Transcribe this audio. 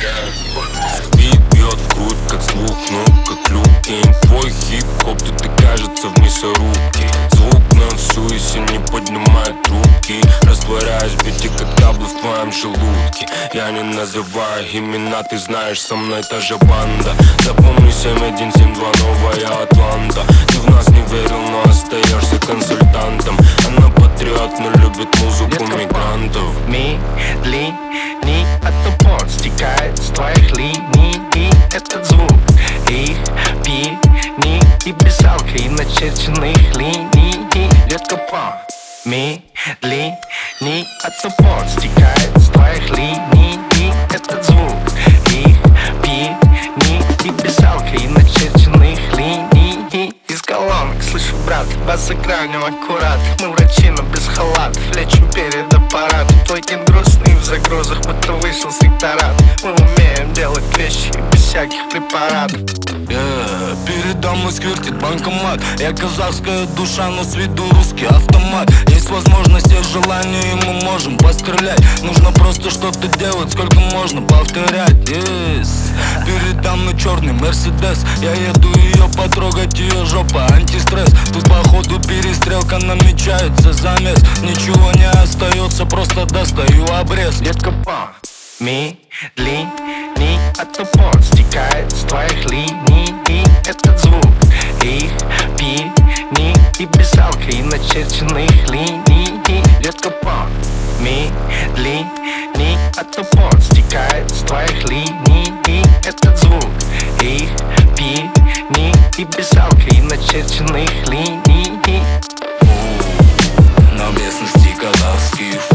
Бит бьет в грудь, как звук, ну как люки. Твой хип-хоп, тут и кажется в мясорубке. Звук на всю и все не поднимает трубки. Растворяюсь в бите, как таблы в твоем желудке. Я не называю имена, ты знаешь, со мной та же банда. Запомни 7172, новая Атланта. Ты в нас не верил, но остаешься консультантом. Она патриот, но любит музыку мигрантов. Медленней, а то пот стекает с твоих линий. И этот звук их пени и писалкой начерченных линий. Детка, медленней, а то пот стекает с твоих линий. И этот звук их пени и писалкой начерченных линий. Из колонок слышу, брат, бас экранил аккурат. Мы врачи, но без халатов, лечим перед аппаратом. Твой кин грустный в загрузах, будто вышел с ректорат. Мы умеем делать вещи без всяких препаратов. Передо мной сквертит банкомат. Я казахская душа, но с виду русский автомат. Есть возможность, есть желание, и мы можем пострелять. Нужно просто что-то делать, сколько можно повторять. Передо мной черный Мерседес. Я еду ее потрогать, ее жопа, антистресс. Тут походу перестрелка, намечается замес. Ничего не остается, просто достаю обрез. Детка, медленней, а то пот стекает с твоих линий. И этот звук их пени и писалкой начерченных линий. Детка, медленней, а то пот стекает с твоих линий. И этот звук их пени и писалкой начерченных линий. На местности казахских